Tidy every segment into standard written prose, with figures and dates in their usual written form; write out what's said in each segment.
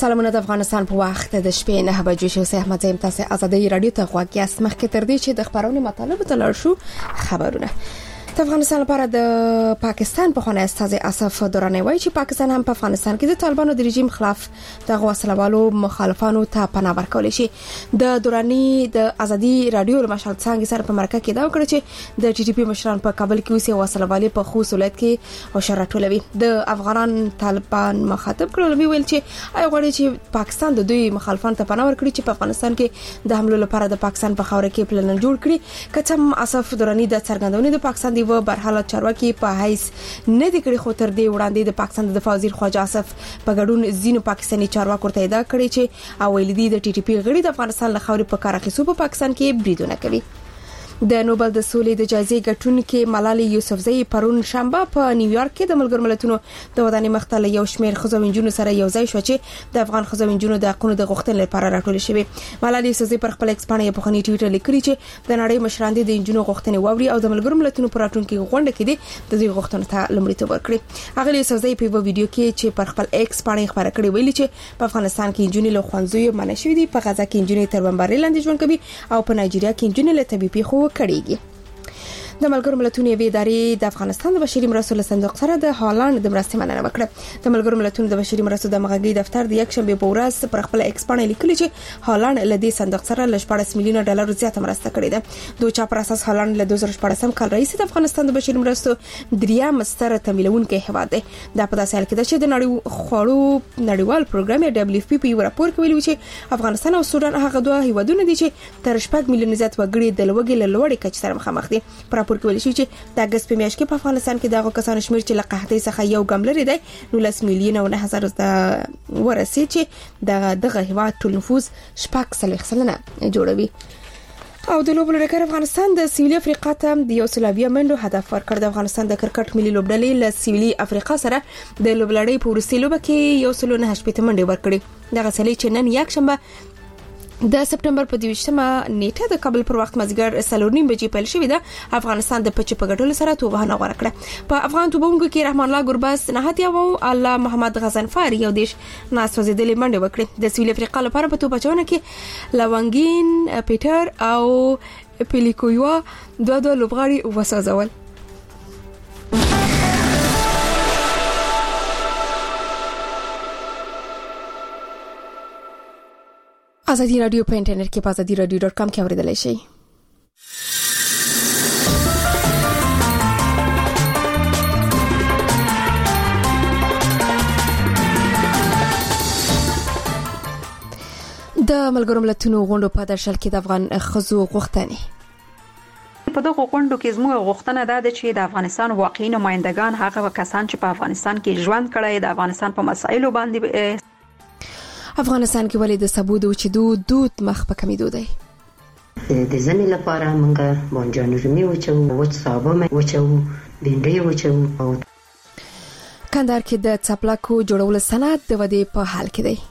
سلامونه د افغانستان په وخت د شپې 9 بجې شو. سه احمد زیم تاسو آزادۍ رادیو ته غواړئ یاست. مخکې تر دې چې د خبرونو مطالب ته لاړ شو، خبرونه د افغانستان لپاره د پاکستان په خانه استاذ اسف دوراني وایي چې پاکستان هم په افغانستان کې د طالبانو د رژیم خلاف د غوسلوالو مخالفانو ته پناه ورکول شي. د دوراني د آزادۍ رادیو مشال څنګه سره په مرکه کې دا وکړي چې د ټي ټي پی مشران په کابل کې اوسې غوسلوالي په خوست ولایت کې او شرطولوي. د افغان طالبان مخاطب کړل ویل چې آی غواړي چې پاکستان د دوی مخالفانو ته پناه ورکړي چې په افغانستان کې د حمله لپاره د پاکستان په خاور کې پلان جوړ کړي. کچم اسف دوراني د څرګندونې د پاکستان و برحاله چارواکي په حیث نه د کړي خو تر دې وړاندې د پاکستان د دفاع وزیر خواجه اسف په ګډون زینو پاکستاني چارواکو ته ادعا کړې چې اویل دي د ټي ټي پی غړي د افغانستان له خاورې په کار اخیستو په پاکستان کې بریدونه کوي. د نوبل د سولې د جایزې ګټونکې ملالۍ یوسفزۍ پرون شنبه په نیویارک کې د ملګرو ملتونو د ودانۍ مختل یو شمېر ښځو انجونو سره یو ځای شو چې د افغان ښځو انجونو د حقوقو د غوښتنې لپاره راټول شوي. ملالۍ یوسفزۍ پر خپل ایکس باندې په خني ټویټر لیکلي چې د نړۍ مشران د انجونو غوښتنې ووري او د ملګرو ملتونو پر راتلونکي غونډه کې د دې غوښتنو ته لومړیتوب ورکړي. هغه یوسفزۍ په ویډیو کې چې پر خپل ایکس باندې خبره کړې ویلي چې په افغانستان کې انجونې له خوندزوی منع شوې دي، په غزا کې انجونې تر بمبارۍ لاندې ژوند کوي او په نایجیریا کې انجونې له طبيعي پیښو کړيږي. د ملګرو ملتونو یوې ادارې د افغانستان د بشري مرستو له صندوق سره د هالند د مرستې مننه وکړه. د ملګرو ملتونو د بشري مرستو د مغاګي دفتر د یک شنبه په ورځ پر خپل ایکس باندې لیکلي چې هالند له دې صندوق سره ل 14 میلیون ډالر زیاته مرسته کړې ده. دوی چا پر اساس هالند له 2014 کال رئیس د افغانستان د بشري مرستو دریم ستر تمویلونکي هیواد دی. دا په داسې حال کې ده چې د نړیوال پروګرام دبليو اف پی په راپور کې ویلي چې افغانستان او سودان هغه دوه هیوادونه دي چې تر 8 میلیون زیات وګړي د لوګي له لوړې کچې سره مخامخ دي. راپور کې ویل شوی چې د اگست په میاشت کې په افغانستان کې دغه کسانو شمېر چې له قحطۍ څخه یو ګام لري دی 19 میلیون او 9000 ورسېد چې دغه هیواد ټول نفوس 4 سلنه جوړوي. او د لوبډلې ډګر افغانستان د سویلي افریقا ته د یو سلویا منډو هدف ورکړ. د افغانستان د کرکټ ملي لوبډلې له سویلي افریقا سره د لوبلړۍ په وروستي لوبه کې یو سلونه 8 منډې ورکړې. دغه سلی چې نن یک شنبه د سپټمبر په 22مه نیټه د کابل پر وخت مازیګر 3:30 بجې پیل شوې ده. افغانستان د پچ په ګټلو سره توبه غوړه کړه. په افغان توبونکو کې رحمان الله ګرباس نهاتیا او الله محمد غزنفر یو دیش ناسوځېدلې منډه وکړه. د سویل افریقا لپاره په توبه چونه کې لوانګین پیټر او پیلیکویوا دوه لوبغاړي وسازول. آزادی رادیو په انټرنیټ کې په azadiradio.com کې اوریدلای شئ. د ملګرو ملتونو غونډو په درشل کې د افغان ښځو غوښتنې په دغه غونډو کې زموږ غوښتنه ده چې د افغانستان واقعي نمائندگان هغه کسان چې په افغانستان کې ژوند کړي د افغانستان په مسایلو باندې افغانستان کې ولې د سبود او چې دود مخ په کمیدو دی. د ځنې لپاره موږ بانجان رومي وچو وچ صابه وچو بینډي وچو او کندهار کې د څپلاکو جوړولو صنعت د ودې په حال کې دی.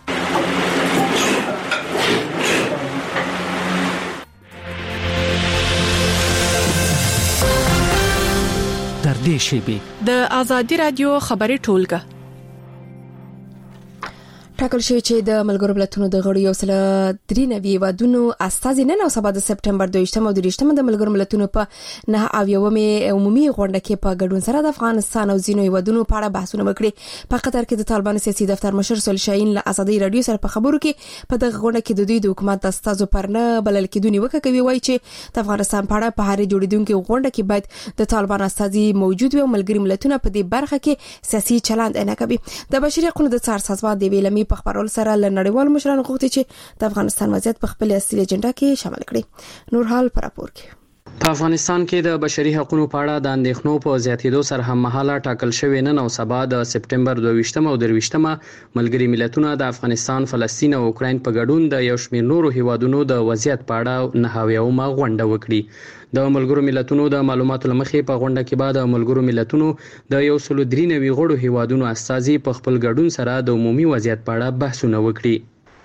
در دې شیبه د آزادی رادیو خبري ټولګه ټاکل شوی چې د ملګرو ملتونو د غړو یو سل 93 ودونو استازي نن او سبا د سپټمبر 22 او 23 د ملګرو ملتونو په 9 عمومي غونډه کې په ګډون سره د افغانستان او ځینو ودونو په اړه بحثونه وکړي. په قطر کې د طالبانو سیاسي دفتر مشر سول شاهین له آزادۍ رادیو سره په خبرو کې په دغه غونډه کې د دوی د حکومت د استازو پر نه بلل کېدونی وکړي وایي چې د افغانستان په اړه په هر جوړیدونکو غونډه کې باید د طالبان استازي موجود وي او ملګری ملتونه په دې برخه کې سیاسي چلند نه کوي. د بشري حقوقو د څار سازمان د ویلمي په خبرول سره له نړیوال مشرانو غوښتي چې د افغانستان وضعیت په خپل اصلي اجنډا کې شامل کړي. نور حال پر راپور کې په افغانستان کې د بشري حقوقو په اړه د اندېښنو په زیاتېدو سره هم مهاله ټاکل شوی نن او سبا د سپټمبر 22 او 23 ملګری ملتونه د افغانستان، فلسطین او اوکراین په ګډون د یو شمېر نورو هیوادونو د وضعیت په اړه 9 غونډه وکړي. د ملګرو ملتونو د معلوماتو لمخې په غونډه کې بعد ملګرو ملتونو د یو سل 93 غړو هیوادونو استازي په خپل ګډون سره د عمومي وضعیت په اړه بحثونه وکړي.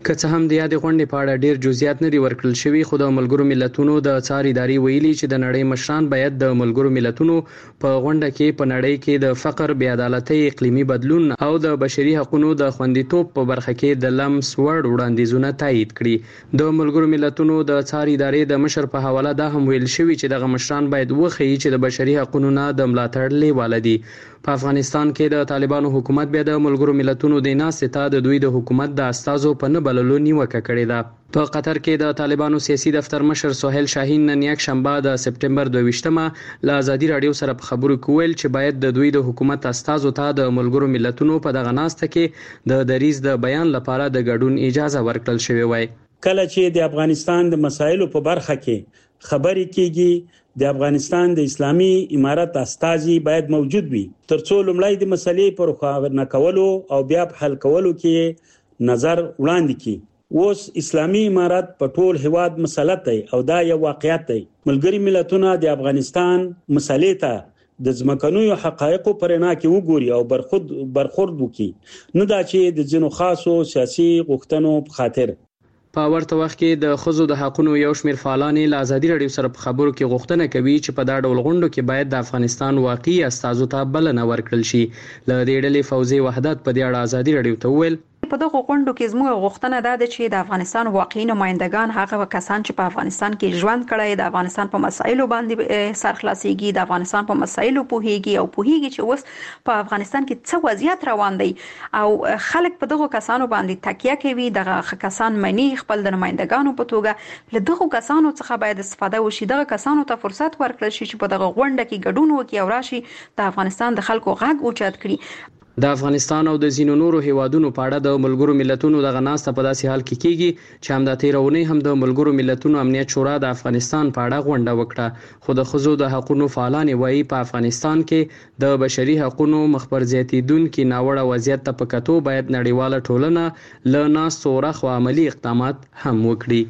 که څه هم د یاد غونډې په اړه ډیر جزئیات نه دي ورکړل شوی، خو د ملګرو ملتونو د څار ادارې ویلي چې د نړۍ مشران باید د ملګرو ملتونو په غونډه کې په نړۍ کې د فقر، بې عدالتۍ، اقلیمي بدلون او د بشري حقوقو د خوندیتوب په برخه کې د لمس وړ وړاندیزونه تایید کړي. د ملګرو ملتونو د څار ادارې د مشر په حواله دا هم ویل شوی چې دغه مشران باید وښیي چې د بشري حقوقو نه د ملاتړ لیواله دي. په افغانستان کې د طالبانو حکومت بیا د ملګرو ملتونو د ناستې ته د دوی د حکومت د استازو په نه بللو نیوکه کړې ده. په قطر کې د طالبانو سیاسي دفتر مشر سهیل شاهین نن یک شنبه د سپټمبر 22مه له ازادي رادیو سره په خبرو کې ویل چې باید د دوی د حکومت استازو ته د ملګرو ملتونو په دغه ناسته کې د دریځ د بیان لپاره د ګډون اجازه ورکړل شوې وای. کله چې د افغانستان د مسایلو په برخه کې خبرې کیږي، د افغانستان د اسلامي امارت استازي باید موجود وي ترڅو لومړی د مسلې پر خبرنه کولو او بیا په حل کولو کې نظر وړاندې کړي. اوس اسلامي امارت په ټول هواد مسلط دی او دا یو واقعیت دی. ملګری ملتونه د افغانستان مسلې ته د ځمکنیو حقایقو پرنا کې وګوري او برخورد وکړي، نه دا چې د ځینو خاصو سیاسي غوښتنو په خاطر. په ورته وخت کې د خزو د حقوقو یو شمېر فعالان له ازادي رادیو سره په خبرو کې غوښتنه کوي چې په دا ډول غونډو کې باید د افغانستان واقعي استازو ته بلنه ورکړل شي. له دې ډلې فوزي وحدت په دې اړه ازادي رادیو ته وویل په دغه غونډو کې زموږ غوښتنه ده چې د افغانستان واقعي نمائندگان هغه کسان چې په افغانستان کې ژوند کړي، د افغانستان په مسایلو باندې سرخلاصيږي، د افغانستان په مسایلو پوهیږي چې اوس په افغانستان کې څه وضعیت روان دی او خلک په دغه کسانو باندې تکیه کوي. دغه کسان مني خپل د نمائندگانو په توګه له دغه کسانو څخه باید استفاده وشي. دغه کسانو ته فرصت ورکړل شي چې په دغه غونډه کې ګډون وکړي او راشي د افغانستان د خلکو غږ اوچت کړي. د افغانستان او د ځینو نورو هیوادونو په اړه د ملګرو ملتونو دغه ناسته په داسې حال کې کیږي چې هم د تیرونې هم د ملګرو ملتونو امنیت شورا د افغانستان په اړه غونډه وکړه، خو د خزو د حقوقو فعالان وایي په افغانستان کې د بشري حقوقو مخبر زیاتیدونکو ناوړه وضعیت ته په کتو باید نړیواله ټولنه له ناستو راخوا عملی اقدامات هم وکړي.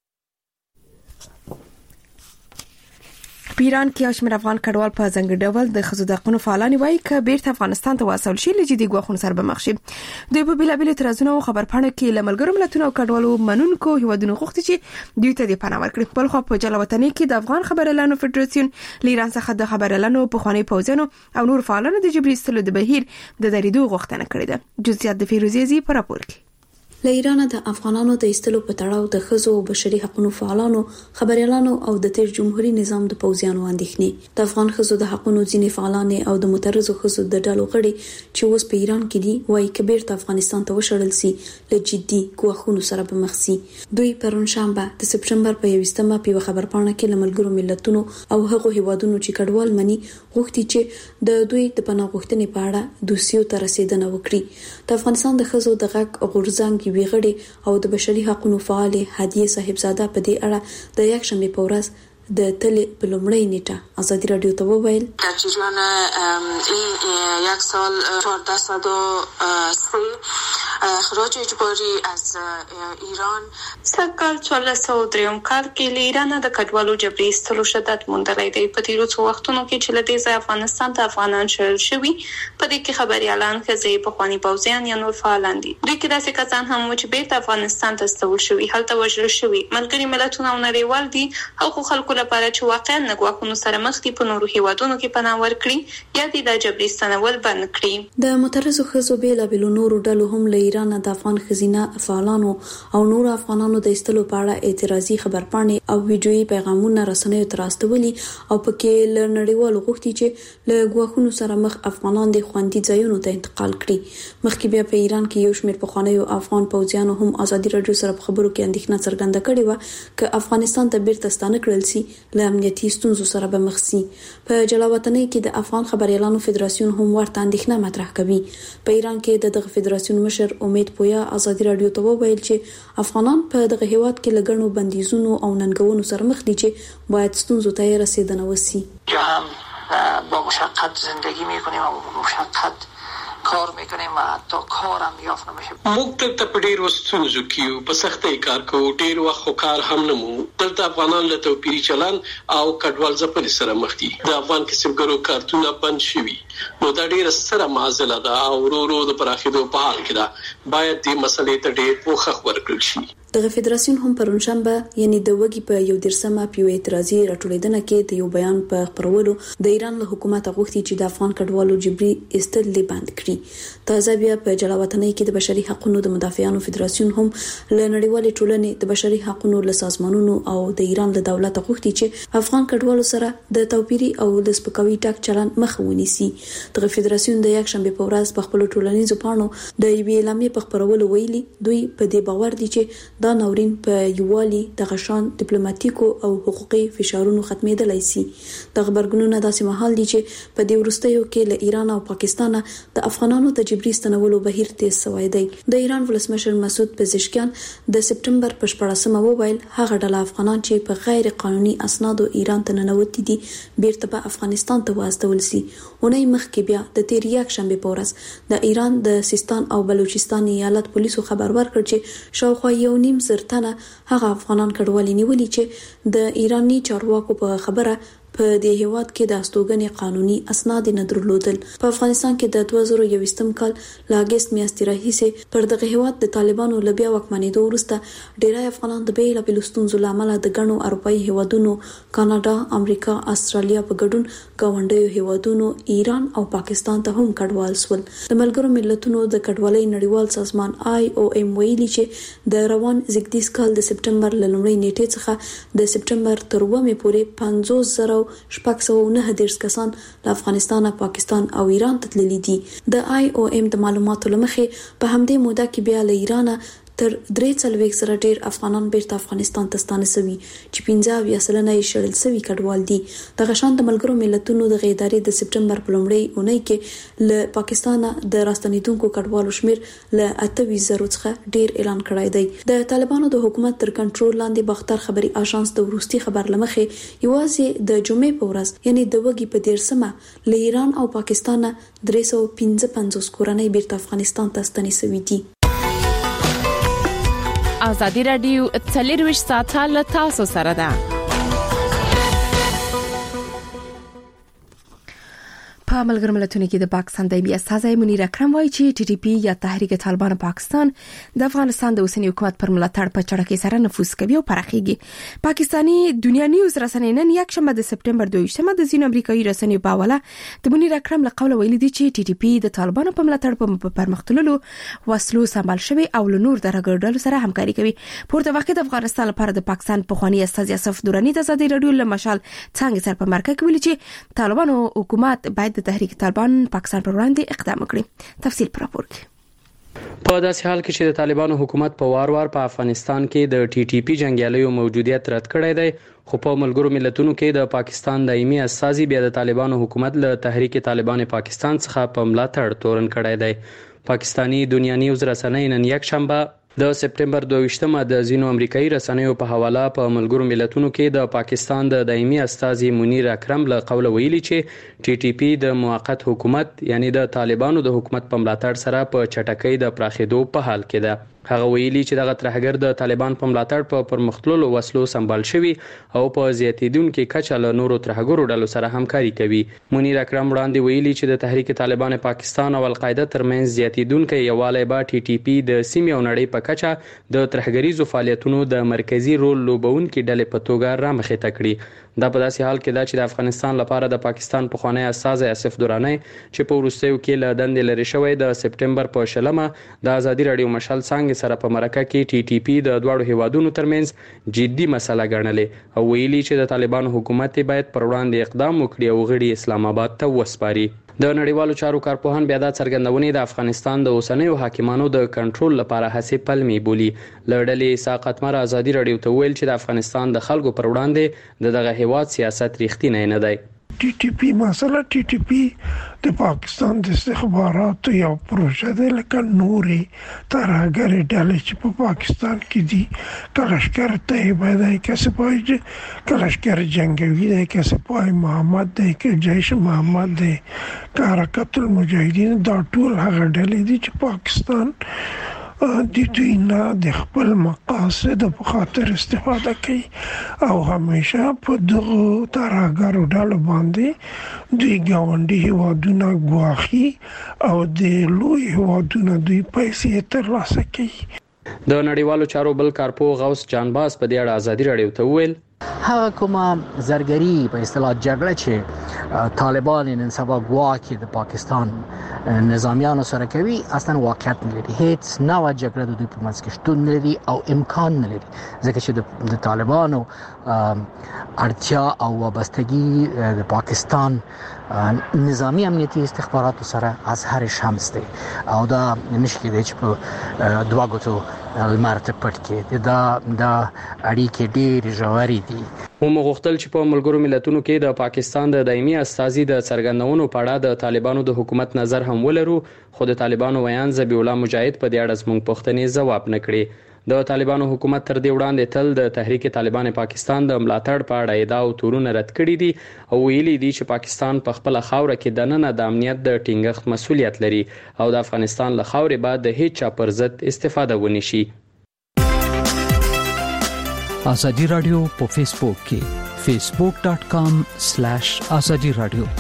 په ایران کې یو شمېر افغان کډوال په ځانګړي ډول د ښځو د حقوقو فعالان وایي چې بیرته افغانستان ته واستول شي له جدي ګواښونو سره به مخ شي. دوی په بېلابېلو اعتراضونو او خبرپاڼو کې له ملګرو ملتونو او کډوالو منونکو هیوادونو غوښتي چې دوی ته د پناه ورکړي. بل خو په جلا وطني کې د افغان خبريالانو فدراسیون له ایران څخه د خبريالانو پخوانی پوځیانو او نور فعالانو د جبري ایستلو د بهیر د درېدو غوښتنه کړې ده. جزئیات د فیروزي زی په راپور کې. له ایران د افغانانو د ایستلو په تړاو د ښځو او بشري حقوقو فعالانو، خبريالانو او د تیر جمهوریت نظام د پوځیانو اندېښنې. د افغان ښځو د حقوقو ځینې فعالان او د مترزو ښځو د ډلو غړي چې اوس په ایران کې دي وایي چې بیرته افغانستان ته وشړل سي له جدي ګواښونو سره به مخ سي. دوی پرون شنبه د سپټمبر په 21مه په خبرپاڼه کې له ملګرو ملتونو او هغو هیوادونو چې کډوال مني غوښتي چې د دوی د پناه غوښتنې په اړه دوسیو ته رسیدنه وکړي. د افغانستان د ښځو د غږ غورځنګ ویغړي او د بشري حقوقو فعال هدیه صاحبزاده په دې اړه د یک شنبه په ورځ د تل په لومړۍ نیټه ازادي رادیو ته وویل در جریان این یک سال 1403 خراج اجباری از ایران سکل 1403 کال کې له ایران د کډوالو جبري ایستلو شدت موندلای دی. په تیرو څو وختونو کې چې له دې ځای افغانستان ته افغانان شړل شوي، په دې کې خبريالان، ښځې، پخواني پوځیان یا نور فعالان دي. دوی کې داسې کسان هم و چې بیرته افغانستان ته استول شوي، هلته وژل شوي. ملګري ملتونه او نړیوال دي او خلکو لپاره چې واقعا د ګواښونو سره مخ دي په نورو هیوادونو کې پناه ورکړي یا د جبري ستنول بند کړي. د مترزو ښځو بېلابېلو نورو ډلو هم له ایران د افغان ښځینه فعالانو او نورو افغانانو د ایستلو په اړه اعتراضي خبرپاڼې او ویډیويي پیغامونه رسنیو ته راستولي او پکې له نړیوالو غوښتي چې له ګواښونو سره مخ افغانان د خوندي ځایونو ته انتقال کړي. مخکې بیا په ایران کې یو شمېر پخوانیو افغان پوځیانو هم ازادي رادیو سره په خبرو کې اندېښنه څرګنده کړې و چې افغانستان ته بیرته ستانه کړل سي له امنیتي ستونزو سره به مخ سي. په جلا وطني کې د افغان خبريالانو فدراسیون هم ورته اندېښنه مطرح کوي. په ایران کې دغه فدراسیون مشر امید پویا ازادي رادیو ته وویل چې افغانان په دغه هیواد کې لګڼو بندیزونو او ننګونو سره مخ دي چې باید ستونزو ته رسیدنه وسی. یا هم با مشقت زندگی میکنیم و با مشقت کار میکنیم و حتی کارم یافت نمیشه. موږ دلته په ډېرو ستونزو کې یو، په سختۍ کار کوو، ډېر وخت خو کار هم نه مو. دلته افغانان له توپیري چلن او کډوال ځپلې سره مخ دي. د افغان کسبګرو کارتونه بند شوي، نو دا ډېره ستره معضله ده او ورو ورو د پراخېدو په حال کې ده. باید دې مسلې ته ډېر پوښښ ورکړل شي. دغه فدراسیون هم پرونشنبه یعنی د وګي په یو درسمه پیو اعتراضي راټولیدنه کې د یو بیان په خبرولو د ایران له حکومت غوښتي چې د افغان کډوالو جبري استل بند کړي. تازه بیا په جلاوطنۍ کې د بشري حقوقو د مدافعانو فدراسیون هم له نړیوالې ټولنې د بشري حقوقو له سازمانونو او د ایران له دولت غوښتي چې افغان کډوالو سره د توپیري او د سپکاوي ټاک چلن مخ ونیسي. دغه فدراسیون د یک شنبه په ورځ په خپل ټولنیزو پاڼو د یوې اعلامیې په خبرولو ویلي دوی په دې باور دي چې دا ناورین په یووالي د غشان ډیپلوماټیکو او حقوقي فشارونو ختمېدلای شي. د خبرګونونو داسې مهال دي چې په دې وروستیو کې له ایران او پاکستان د افغانانو د جبري ستنولو بهیر تیز شوی دی. د ایران ولسمشر مسعود پزشکیان د سپټمبر په 14مه وویل هغه ډله افغانان چې په غیر قانوني اسنادو ایران ته ننوتي دي بیرته په افغانستان ته واستول شي. اونۍ مخکې بیا د تیر یک شنبه په ورځ د ایران د سیستان او بلوچستان ایالت پولیسو خبر ورکړ چې شاوخوا 1.5 زر تنه هغه افغانان کډوالي نیولي چې د ایرانی چارواکو په خبره په دې هیواد کې د استوګنې قانوني اسناد نه درلودل. په افغانستان کې د 2021 کال ل اگست میاشتې راهیسې پر دغه هیواد د طالبانو له بیا واکمنېدو وروسته ډیری افغانان د بیلابېلو ستونزو له امله د ګڼو اروپایي هیوادونو، کاناډا، امریکا، استرالیا په ګډون ګاونډیو هیوادونو ایران او پاکستان ته هم کډوال شول. د ملګرو ملتونو د کډوالۍ نړیوال سازمان IOM ویلي چې د روان زیږدیز کال د سپټمبر له لومړۍ نیټې څخه د سپټمبر تر 9 پورې 50,000 شپږ کسان له افغانستان، پاکستان او ایران ته تللي دي. د IOM د معلوماتو لمخې په همدې موده کې بیا له ایران تر 43 سره ډیر افغانان بیرته افغانستان ته ستانه شوي چې 15% یې شړل شوي کډوال دي. د غشان د ملګرو ملتونو د ادارې د سپټمبر په لومړۍ اونۍ کې له پاکستان د راستنیدونکو کډوالو شمیر له 28,000 څخه ډیر اعلان کړی دی. د طالبانو د حکومت تر کنټرول لاندې باختر خبري آژانس د وروستي خبر لمخې یوازې د جمعې په ورځ یعنی د وګي په 13مه له ایران او پاکستان 355 کورنۍ بیرته افغانستان ته ستنې شوي دي. ازادي رادیو 24 ساعته له تاسو سره ده. په ملګرو ملتونو کې د پاکستان دایمي استازی منیر اکرم وایي چې TTP یا تحریک طالبان پاکستان د افغانستان د اوسنی حکومت پر ملاتړ په چړکې سره نفوذ کوي او پراخیږي. پاکستانی دنیا نیوز رسنۍ نن یک شنبه د سپټمبر 22مه د ځینو امریکایي رسنیو په حواله د منیر اکرم له قوله ویلي دي چې TTP د طالبانو په ملاتړ په پرمختللو وسلو سمبال شوی او له نور درګړډلو سره همکاري کوي. پورته وخت د افغانستان لپاره د پاکستان پخوانی استاذ یوسف درانی د ازادي رادیو له مشال څنګه سره په مرکه کې ویلي چې طالبانو حکومت باید د تحریک طالبان پاکستان پر وړاندې اقدام وکړي. تفصیل پر راپور کې په داسې حال کې چې د طالبانو حکومت په وار وار په افغانستان کې د TTP جنگیالیو موجودیت رد کړی دی، خو په ملګرو ملتونو کې د پاکستان دایمي استازي بیا د طالبانو حکومت له تحریک طالبان پاکستان څخه په ملاتړ تورن کړی دی. پاکستانی دنیا نیوز رسنۍ نن یک شنبه د سپټمبر 22مه د ځینو امریکایي رسنیو په حواله په ملګرو ملتونو کې د پاکستان د دایمي استازي منیر اکرم له قوله ویلي چې TTP د موقت حکومت یعنی د طالبانو د حکومت په ملاتړ سره په چټکۍ د پراخېدو په حال کې ده. هغه ویلي چې دغه ترهګر د طالبان په ملاتړ په پرمختللو وسلو سمبال شوی او په زیاتیدونکو کچه له نورو ترهګرو ډلو سره همکاري کوي. منیر اکرم وړاندې ویلي چې د تحریک طالبان پاکستان او القاعده ترمنځ زیاتیدونکو یووالی به TTP د سیمې او نړۍ په کچه د ترهګریزو فعالیتونو د مرکزی رول لوبونکو ډلې په توګه رامخې تکړي. دا په داسې حال کې ده چې د افغانستان لپاره د پاکستان پخوانی استاذ یوسف درانی چې په وروستیو کې له دندې لري شوی د سپټمبر په 20مه د ازادي رادیو مشال څنګه سره په مرکه کې TTP د دوړو هیوادونو ترمنځ جدي مسله ګڼلې او ویلي چې د طالبانو حکومت باید پر وړاندې اقدام وکړي او غړي اسلام آباد ته وسپاري. د نړیوالو چارو کارپوهان بیا د څرګندونې د افغانستان د اوسنیو حاکمانو د کنټرول لپاره هڅې پلمې بولي. لړلې ساقط مر ازادي رادیو ته ویل چې د افغانستان د خلکو پر وړاندې دغه هیواد سیاست ریښتینی نه دی. ټي ټي پی مسله ټي ټي پی د پاکستان د استخباراتو یو پروژه ده لکه نورې ترهګرې ډلې چې په پاکستان کې دي کلشکر طیبه دی که سپاه کلشکر جنگوي دی که سپاه محمد دی که جیش محمد دی که حرکت المجاهدین دا ټول هغه ډلې دي چې پاکستان د دوی نه د خپل مقاصد په خاطر استفاده کوي او همیشه په دغه ترهګرو ډلو باندې دوی ګاونډي هیوادونه ګواښي او د لوی هیوادونو دوی پیسې ترلاسه کوي. د نړیوالو چارو بل کارپو غوث جانباز په دې اړه ازادي رادیو ته وویل هغه کومه زرګري په اصطلاح جګړه چې طالبان نن سبا ګواکې د پاکستان نظامیانو سره کوي اصلا واقعیت نه لري. هیڅ نوع جګړه د دوی په منځ کې شتون نه لري او امکان نه لري ځکه چې د طالبانو اړتیا او وابستګي د پاکستان نظامی امنیتي استخباراتو سره از هر شمس دی او دا نشي کېدای چې په دوه غوتو المارته پټ کې دا اړیکې ډېر ژورې دي. هم غوښتل چې په ملګرو ملتونو کې د پاکستان د دایمي استازي د څرګندونو په اړه د طالبانو د حکومت نظر هم ولرو خو د طالبانو ویان ذبیح الله مجاهد په دې اړه زموږ پوښتنې ځواب نه کړي. د طالبانو حکومت تر دې وړاندې تل د تحریک طالبان پاکستان د ملاتړ په اړه ادعا او تورونه رد کړي دي او ویلي دي چې پاکستان په خپل خاوره کې د نن د امنیت د ټینګښت مسؤلیت لري او د افغانستان له خاورې بعد د هیڅ چا پر ضد استفاده ونی شي. ازادي رادیو په فیسبوک کې facebook.com/azadi radio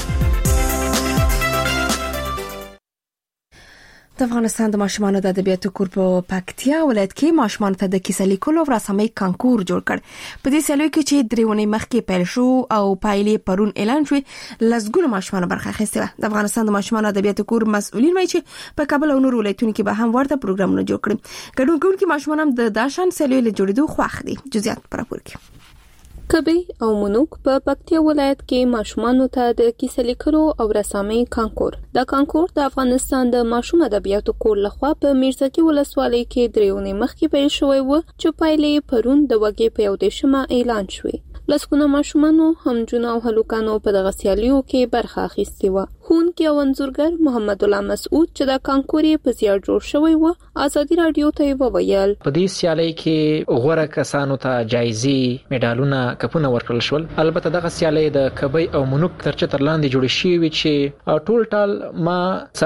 د افغانستان د ماشومانو د ادبیاتو کور په پکتیا ولایت کې ماشومانو ته د کیسه لیکلو او رسامۍ کانکور جوړ کړ. په دې سیالیو کې چې درېونی مخکې پیل شو او پایلې پرون اعلان شوې لږګونو ماشومان برخه اخیسته. د افغانستان د ماشومانو ادبیاتو کور مسؤلین وایي چې په کابل او نور ولایتونو کې به هم ورته پروګرامونه جوړ کړي. ګډون کوونکي ماشومان هم د داشان سیالیو له جوړېدو خوښ دي. جزئیات پر راپور کې کبي او منوک په پکتیا ولایت کې ماشومانو ته د کیسه لیکلو او رسامۍ کانکور. دا کانکور د افغانستان د ماشوم ادبیاتو کور لخوا په میرزکي ولسوالۍ کې درېونی مخکې پیل شوی و چې پایلې پرون د وګړي په 14 اعلان شوې. لسکونه ماشومانو همجونو او هلوکانو په دغه سیالیو کې برخه اخیستې و. ښوونکی او انځورګر محمد الله مسعود چې دا کانکور په زیار جوړ شوی و ازادي رادیو ته وویل په دې سیالۍ کې غوړه کسانو ته جایزې میډالونه کپونه ورکړل شول. البته دغه سیالۍ د کبي او منوک ترچه تر لاندې جوړ شوې چې ټول ټال ما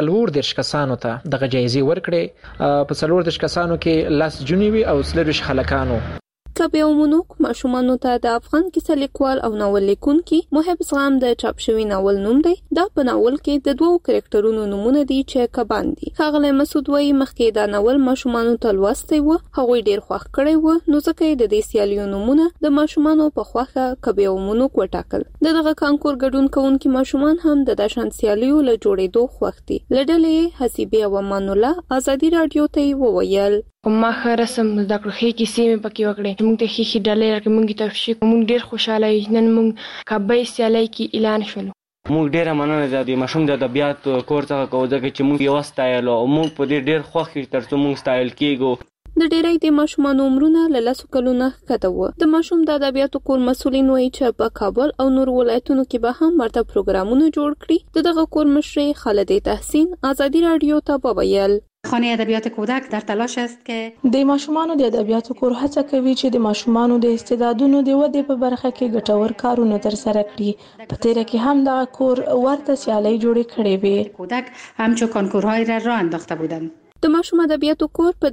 40 کسانو ته دغه جایزې ورکړې. په 40 کسانو کې لاس جنوي او 30 خلکانو. کبي او منوک ماشومانو ته د افغان کیسه لیکوال او ناول لیکونکي محب زغام د چاپ شوی ناول نوم دی. دا په ناول کې د دوو کریکټرونو نومونه دي چې کبان دي. ښاغلی مسعود وایي مخکې دا ناول ماشومانو ته لوستی و هغوی ډیر خوښ کړی و نو ځکه د دې سیالیو نومونه د ماشومانو په خوښه کبي او منوک وټاکل. دغه کانکور ګډون کوونکي ماشومان هم د داشان سیالیو له جوړېدو خوښ دي. لډلې حسیبه او امان الله ازادي رادیو ته وویل ما ښه رسم زده کړو ښې کیسې مې پکې وکړې موږ ته ښې ډلې راکړې موږ ته تشویق موږ ډېر خوشحاله یو نن موږ کابل سیالۍ کې اعلان شولو. موږ ډېره مننه د ماشوم د ادبیات کور څخه کوو ځکه چې موږ یو ستایل او موږ په دې ډېر خوښ یو ترڅو موږ ستایل کېږو. د ډېری د ماشومانو عمرونه له 10 کلونو ښکته و. د ماشوم د ادبیاتو کور مسؤلین وایي چې په کابل او نور ولایتونو کې به هم ورته پروګرامونه جوړ کړي. دغه کور مشرې خالدې تحسین ازادي رادیو ته وویل خانه ادبیات کودک در تلاش است که د ماشومانو د ادبیاتو کور هڅه کوي چې د ماشومانو د استعدادونو د ودې په برخه کې ګټور کارونه ترسره کړي. په تیر کې هم دا کور ورته سیالۍ جوړې کړې وې. کودک همچو کنکورهای را راه انداخته بودند. د ماشوم ادبیاتو کور په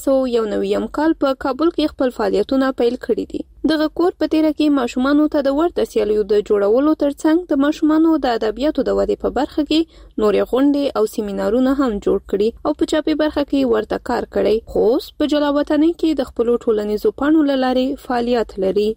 1991 کال په کابل کې خپل فعالیتونه پیل کړي دي. دغه کور په تیر کې ماشومانو ته د ورته سیالیو د جوړولو ترڅنګ د ماشومانو د ادبیاتو د ودې په برخه کې نورې غونډې او سیمینارونه هم جوړ کړي او په چاپي برخه کې ورته کار کړي. خو په جلاوطنۍ کې د خپل ټولنیزو پاڼو لاري فعالیت لري.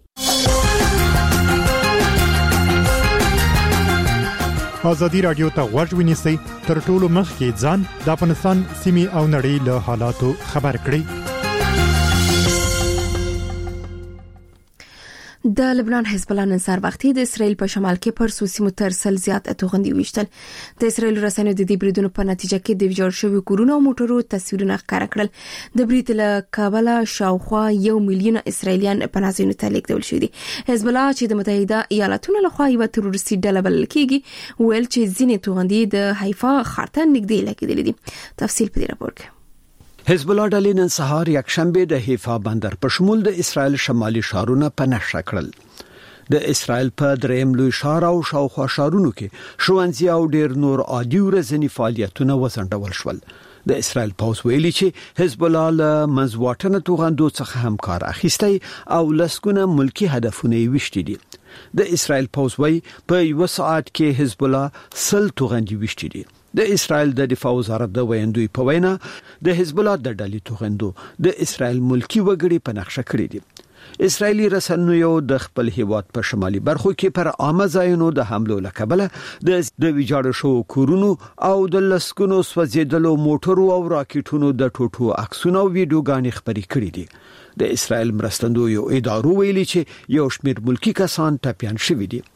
ازادي رادیو ته غوږ ونیسئ تر ټولو مخکې ځان د افغانستان سیمې او نړۍ له حالاتو خبر کړئ. د لبنان حزب الله نن سهار وختي د اسرایل په شمال کې پر سوسیمو تر سل زیات توغندي وشتل. د اسرایل رسنیو د دې بریدونو په نتیجه کې د ویجاړ شوی کورونو او موټرو تصویرونه ښکاره کړل. د برید له کابل شاوخوا 1 میلیون اسرایلیان په نازینو ته لیږدول شوي دي. حزب الله چې د متحده ایالاتونو لخوا یو تروریستي ډله بلل کیږي ویل چې ځینې توغندي د حیفا ښار ته نږدې لګیدلې دي. تفصیل په دې راپور کې. حزب الله ډلې نن سهار یک شنبه د حیفا بندر په شمول د اسرایل شمالي شهرونه په نښه کړل. د اسرایل په دریم لوی ښار او شاوخوا ښارونو کې ښوونځي او ډیر نور عادي ورځنی فعالیتونه وځنډول شول. د اسرایل پوز ویلي چې حزب الله له منځواټنه توغندو څخه هم کار اخیستی او لسګونه ملکی هدفونه یې وشتي دي. د اسرایل پوز وی په یو ساعت کې حزب الله 100 توغندي وشتي دي. د اسرایل د دفاع وزارت د ویندوی په وینا د حزب الله د ډلې توغندو د اسرایل ملکی وګړي په نقشه کړی دي. اسرایلی رسنیو د خپل هیواد په شمالي برخو کې پر عامه ځایونو د حملو لکبله د ویجاړ شو کورونو او د لسکونو سوځیدلو موټرو او راکټونو د ټوټو عکسونه او ویډیوګانې خبري کړې دي. د اسرایل مرستندویو ادارو ویلي چې یو شمېر ملکی کسان ټپيان شوي دي.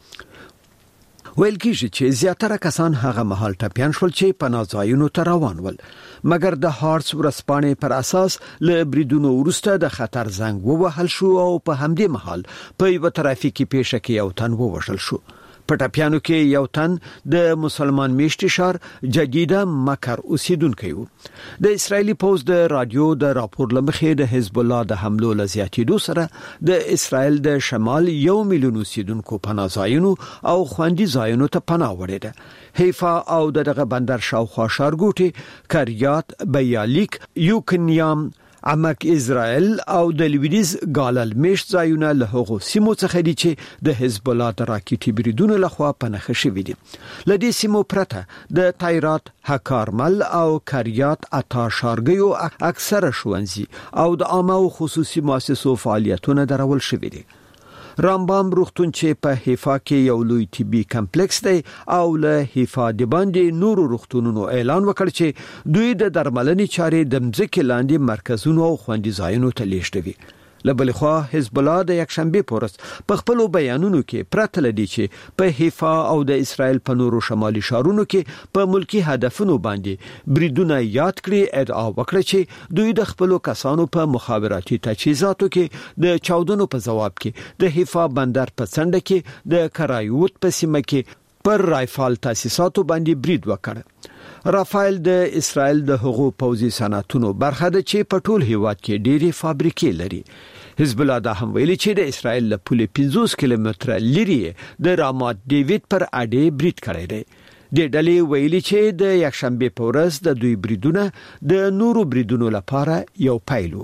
ویل کېږي چې زیاتره کسان هغه مهال ټپيان شول چې پناهځایونو ته روان ول، مګر د هارتس ورځپاڼې پر اساس له بریدونو وروسته د خطر زنګ ووهل شو او په همدې مهال په یو ترافیکي پیښه کې یو تن ووژل شو. په ټپيانو کې یو تن د مسلمان میشتي شهر جدیده مکر اوسیدونکی و. د اسرایلی پوز د رادیو د راپور لمخې د حزب الله د حملو لزیاتېدو سره د اسرایل د شمال 1 میلیون اوسیدونکو پناهځایونو او خوندي ځایونو ته پناه وړي ده. حیفا او دغه بندر شاوخوا ښارګوټي کریات، بیالیک، یوکنیام، عمق اسرائیل او د لویدیز ګالل میشت ځایونه له هغو سیمو څخه دي چې د حزب الله د راکټي بریدونو لخوا پنهخه شوي دي. لدې سیمو پرته د تایرات، هکارمل او کریات اتا شارګیو اکثره ښوونځي او د عامه او خصوصي مؤسسو فعالیتونه درول شوي دي. رامبام روغتون چې په حیفا کې یو لوی طبي کمپلیکس دی او له حیفا د باندې نورو روغتونونو اعلان وکړ چې دوی د درملنې چارې د مځکې لاندې مرکزونو او خوندي ځایونو ته لیږدوي. لبل خو حزب الله د یک شنبه پورس په خپل بیانونو کې پرته لدی چې په حیفا او د اسرایل په نورو شمالي ښارونو کې په ملکی هدفونو باندې بریدونه یاد کړي، ادعا وکړه چې دوی د خپل کسانو په مخابراتي تجهیزاتو کې د چاودنو په جواب کې د حیفا بندر په څنډه کې د کرایوت په سیمه کې پر رایفال تاسیساتو باندې برید وکړ. رافایل د اسرایل د حقوقو پوځي صنعتونو برخه ده چې په ټول هیواد کې ډېری فابریکې لري. حزب الله دا هم ویلي چې د اسرایل له پولې 50 کیلومتره لري د رامات ډیوید پر اډې برید کړی دی. د ډلې ویلي چې د یک شنبه په ورځ د دوی بریدونه د نورو بریدونو لپاره یو پیلو.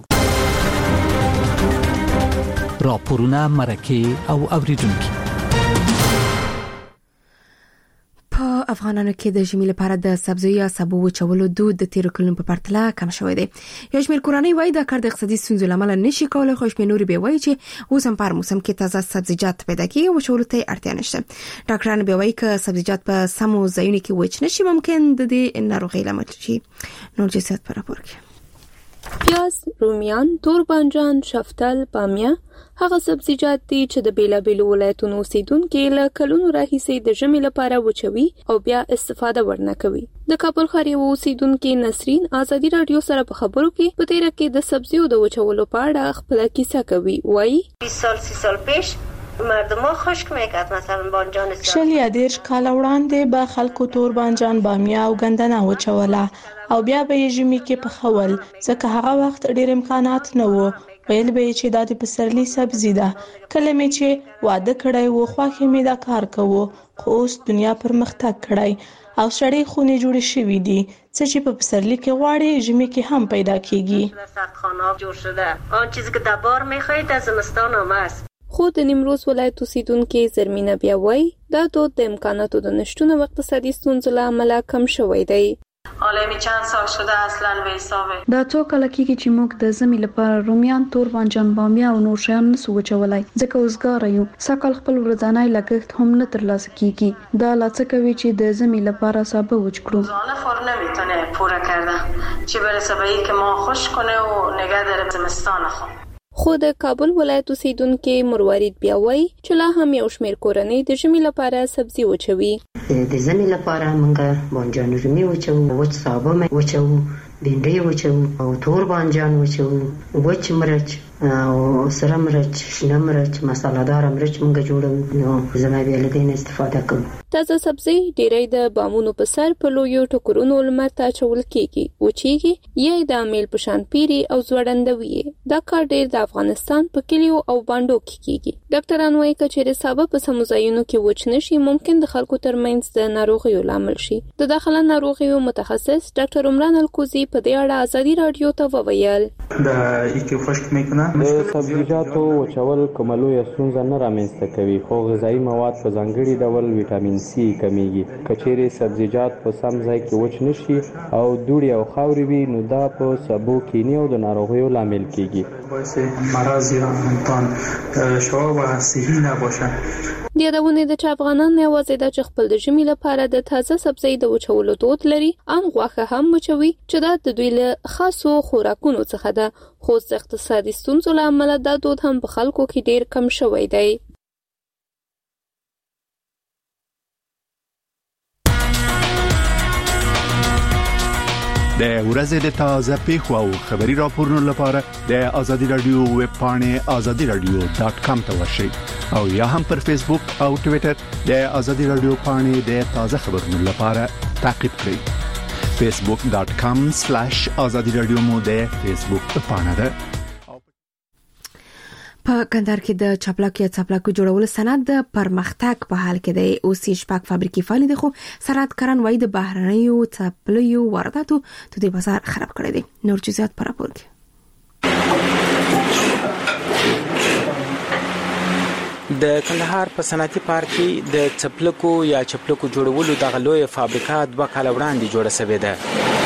راپورونه مرکه او اوریدونکو په افغانانو کې د ژمي لپاره د سبزیو یا سبو وچولو دود د تیر کلونو په پرتله کم شوی دی. یو شمېر کورنۍ وایي دا کار د اقتصادي ستونزو لامل نشي کولای، خو شمېر نورې به وایي چې اوس هم په موسم کې تازه سبزیجات پیدا کیږي او وچولو ته اړتیا نشته. ډاکټران به وایي چې سبزیجات په سمو ځایونو کې وچ نشي ممکن د دې ناروغۍ لامل شي. نور جسد پر راپور کې پیاز، رومیان، تور بانجان، شفتل، بامیه هغه سبزیجات دي چې د بیلابیلو ولایتونو اوسیدونکو له کلونو راهیسې د ژمي لپاره وچوي او بیا استفاده ورنه کوي. د کابل ښار یو اوسیدونکو نسرین ازادي رادیو سره په خبرو کې په تیر کې د سبزیو د وچولو په اړه خپل کیسه کوي. وایي 20 سال پیش مردم خشک میکرد، مثلا بانجان شل یا 10 کال وړاندې به خلکو تور بانجان، بامیه او ګندنه وچوله او بیا به یې ژمي کې پخول، ځکه هغه وخت ډېر امکانات نه وو. ویل به چې دا د پسرلي سبزی ده. کله مې چې واده کړی وو خواخې مې دا کار کوو، خو اوس دنیا پرمختګ کړی او سړې خونې جوړې شوې دي څه چې په پسرلي کې غواړي ژمي کې هم پیدا کیږي. سردخانه جوړ شده، آن چیزی که در بار میخواهید در زمستان هم است. خو د نیمروز ولایت اوسیدونکو زرمینه بیا وایي دا دود د امکاناتو د نشتون او اقتصادي ستونزو له امله کم شوی دی. حالا می چند سال شده اصلا به حسابه. دا څو کله کېږي چې موږ د ژمي لپاره رومیان، تور بانجان، بامیه او نور شیان نسو وچولای، ځکه اوسګار یو سکل خپل ورځنی لګښت هم نه ترلاسه کیږي. دا لاڅه کوي چې د ژمي لپاره سابه وچ کړو. زانه فور نمیتونه پوره کرده چه برسه به این که ما خوش کنه و نگه داره زمستان خو. خو د کابل ولایت اوسیدونکو مروارید بیا وایي چې لا هم یو شمېر کورنۍ د ژمي لپاره سبزي وچوي. د ژمي لپاره موږ بانجان رومي وچو، وچ سابه وچو، بینډۍ وچو او تور بانجان وچو، وچ مرچ او سره مرچ، شنه مرچ، مساله‌دار مرچ موږ جوړو. نو زما بیا له دې استفاده کوم. تازه سبزي ډېری د بامونو په سر په لویو ټوکرونو لمر ته اچول کېږي، وچېږي یا د امیل په شان پیري او ځوړندوي. دا کار ډېر د افغانستان په کلیو او باندو کې کېږي. ډاکټران وایي چې سابه په سمو ځایونو کې وچ نشي ممکن د خلکو ترمنځ د ناروغیو لامل شي. د داخله ناروغیو متخصص ډاکټر عمران الکوزي په دې اړه ازادي رادیو ته وویل. د ایکو خشک میکنه د سبزیجاتو وچول کوملو ستونزه نه رامنځته کوي، خو غذایی مواد په ځانګړي ډول ویټامین سی کمیږي. کچېرې سبزیجات په سم ځای کې وچ نشي او دوړې او خاورې وي نو دا په سبو کینی او د ناروغیو لامل کیږي. باعث مرض یا انتان شوا و صحی نباشه. د یادونه د چې افغانان نه یوازې د خپل د ژمي لپاره د تازه سبزی د وچولو دود لري، ان غوښه هم وچوي چې د دوی له خاصو خوراکونو څخه ده. خو د اقتصادي ستونزو له امله دا دود هم په خلکو کې ډیر کم شوی دی. د ورځې د تازه پیښو او خبري راپورونو لپاره د آزادي رادیو ویب پاڼې azadiradio.com ته ورشئ او یا هم پر فیسبوک او ټوئیټر د آزادي رادیو پاڼې د تازه خبرونو لپاره تعقیب کړئ. facebook.com/azadiradio مو د فیسبوک پاڼه ده. په کندهار کې د چاپلاکو جوړولو صنعت د پرمختګ په حال کې دی. اوس یې شپږ فابریکې فعال دي، خو صنعتکاران وایي د بهرنیو چاپلیو وارداتو د دې بازار خراب کړی دی. نور جزئیات پر راپور کې. د کندهار په صنعتي پارک کې د چپلکو جوړولو د غلوې فابریکه 2 کال وړاندې جوړه شوې ده.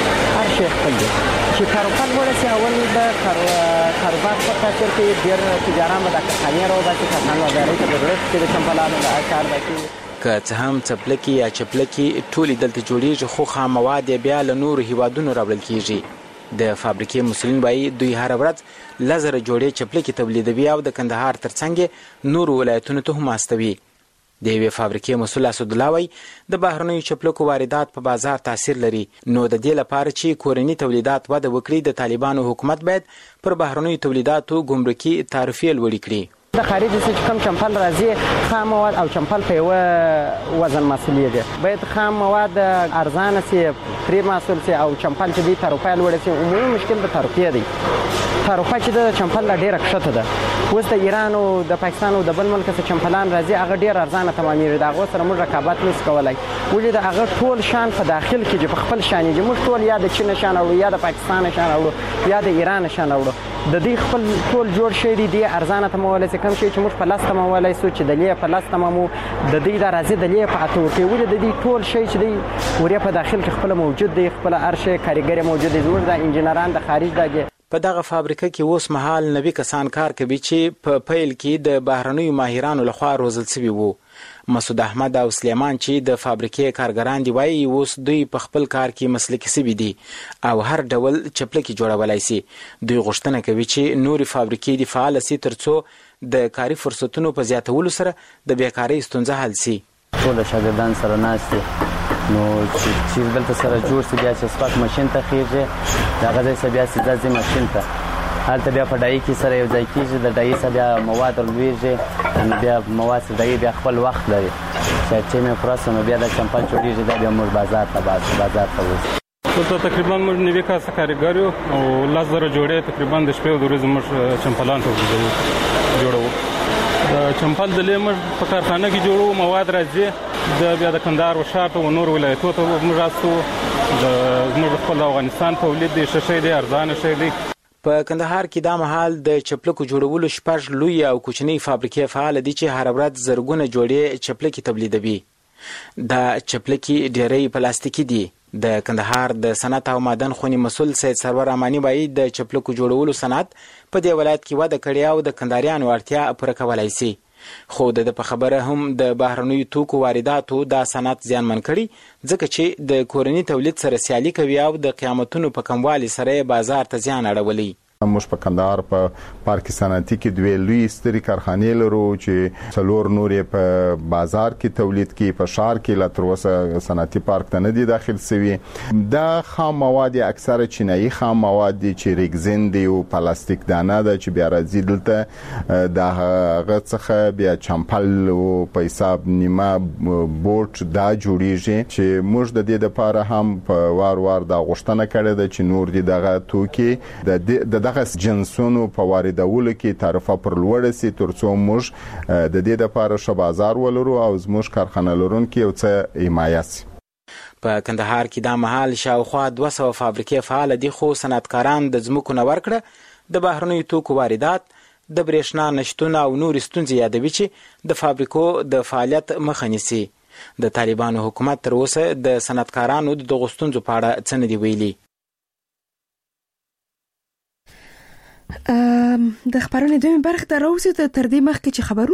هر شي خپل دی چې کاروبار ورسي اول د کاروبار په خاطر کې ډیر تجاران به د کارخانې راوځي، کارخانه وزارت ته ضرورت کې د چمپلانو د اچار دکی که څه هم چپلکی یا چپلکی ټولې دلته جوړیږي، خو خام مواد بیا له نورو هیوادونو راوړل کیږي. د فابریکې مسولین وایي دوی هر ورځ لزر جوړې چپلکی تولیدوي او د کندهار ترڅنګ نورو ولایتونو ته هم استوي. د یوې فابریکې مسؤل اسد الله وایي د بهرنیو چپلکو واردات په بازار تاثیر لري، نو د دې لپاره چې کورني تولیدات وده وکړي د طالبانو حکومت باید پر بهرنیو تولیداتو ګمرکي تعرفې لوړې کړي. د خارج څخه کوم چمپل راځي خام مواد او چمپل په یو وزن مسولې دي، باید خام مواد ارزانه سي، پری مسول سي او چمپل چې د تعرفې لوړې سي. عمومي مشکل د تعرفې دی، تعرفه چې د چمپل ډیره کښته ده. اوس د ایران او د پاکستان او د بل ملک څخه چمپلان راځي، هغه ډیر ارزانه تمامېږي. دا هغه سره موږ رقابت نس کولای، ولې د هغه ټول شان په داخل کې چې په خپل شان یې موږ ټول یا د چین شان او یا د پاکستان شان او یا د ایران شان او د دې خپل ټول جوړ شي دي ارزانه تمولای سي. کم شي چې موږ په لاس تمولای سو چې د لې په لاس تمامو د دې د راځي د لې په اتو کې ولې د دې ټول شي چې دی وریا په داخل کې خپل موجود دی، خپل ارشه کاریګر موجود دی، زموږ د انجنیران د خارج دغه په دغه فابریکه کې اوس مهال 90 کسان کار کوي چې په پیل کې د بهرنیو ماهرانو لخوا روزل شوي وو. مسعود احمد او سلیمان چې د فابریکې کارګران دی وایي اوس دوی په خپل کار کې مسلکي شوي دي او هر ډول چپلکي جوړولای شي. دوی غوښتنه کوي چې نورې فابریکې د فعال شي ترڅو د کاري فرصتونو په زیاتولو سره د بیکارۍ ستونزه حل شي. ټول شاګردان سره ناشته نو چې بل ته سره جوړ سي بیا چې سپاک ماشين ته خېږي دا غځي سبیا سي ځي ماشين ته حالت بیا په ډای کې سره یو ځای کېږي، د ډای سره بیا مواد ورلويږي، ان بیا مواد سره ډای بیا خپل وخت لري چې مې پروسه نو بیا د چمپل جوړیږي دا بیا موږ بازار ته وځو. ته تقریبا موږ 90 کسه کارګر یو او لزر جوړې تقریبا د شپې د ورځې موږ چمپلان ته جوړو. د چمپل د لیمر په کارخانه کې جوړو، مواد راځي د بیا د کندهار او شاته او نور ولایتونو ته موږ راستو. د موږ خپل افغانستان تولید دي شې دي ارزانه شې دي. په کندهار کې دا مهال د چپلکو جوړولو 6 لوی او کوچنی فابریکې فعال دي چې هر ورځ زرګونه جوړې چپلکي تولیدوي. دا چپلکي ډېرې پلاستیکي دي. د کندهار د صنعت او معدن خونی مسؤل سید سرور امانی وایي د چپلکو جوړولو صنعت په دې ولایت کې وده کړې او د کندهاریانو اړتیا پوره کولای شي. خو د په خبره هم د بهرنیو توکو وارداتو دا صنعت زیانمن کړي، ځکه چې د کورني تولید سره سیالي کوي او د قیمتونو په کموالي سره بازار ته زیان اړولي. موږ په کندهار په پارک صنعتي کې دوه لوی ستري کارخانې لرو چې څلور نورې په بازار کې تولید کې په شهر کې لا تر اوسه صنعتي پارک ته نه دي داخل شوي. دا خام مواد اکثره چینایي خام مواد دي چې ریګزین دی او پلاستیک دانه ده چې بیا راځي دلته د هغه څخه بیا چمپل او په حساب نیمه بوټ دا جوړیږي چې موږ د دې لپاره هم په وار دا غوښتنه کړې ده چې نور دي دغه توکي د دغه جنسونو په واردولو کې تعرفه پر لوړ سي ترڅو موږ د دې لپاره ش بازار ولرو او زموږ کارخانه لرونکي او څه حمایت سي. په کندهار کې د مهال شاوخوا 200 فابریکې فعال دي خو صنعتکاران د ځمکو نه ورکړه د بهرنیو توکو واردات د برېښنا نشټون او نور ستونزې یادوي چې د فابریکو د فعالیت مخه نیسي. د طالبانو حکومت تر اوسه د صنعتکارانو د غوښتنو په اړه څه نه دی ویلي. د خبرونې دوی برخه ته راوځي تر دې مخکې چې خبرونه